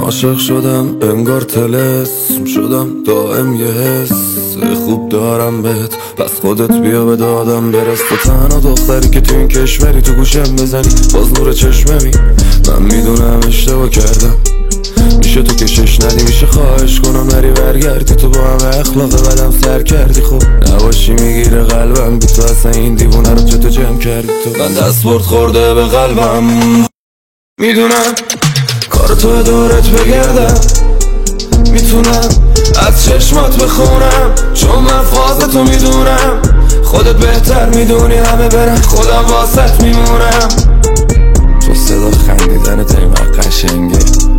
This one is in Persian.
عاشق شدم انگار طلسم شدم دائم یه حس خوب دارم بهت پس خودت بیا به دادم برس. تو تنها دختری که تو این کشوری تو گوشم بزنی باز نور چشممی. من میدونم اشتباه کردم میشه تو کشش ندی میشه خواهش کنم نری برگردی تو با همه اخلاق بدم سر کردی. خب نباشی میگیره قلبم بی تو اصلا این دیوونه رو چطور جمع کردی تو. من دستبرد خورده به قلبم میدونم کار تو دورت بگردم میتونم از چشمات بخونم چون من فاز تو میدونم خودت بهتر میدونی همه برن خودم واسط میمونم چون صدا خندیدن تیمه قشنگه